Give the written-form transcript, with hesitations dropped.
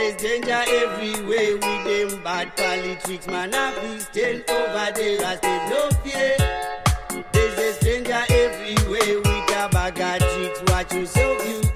a danger everywhere with them bad politics. Man, I be stand over there as they no fear. There's a stranger everywhere with a bag of tricks. Watch yourself, you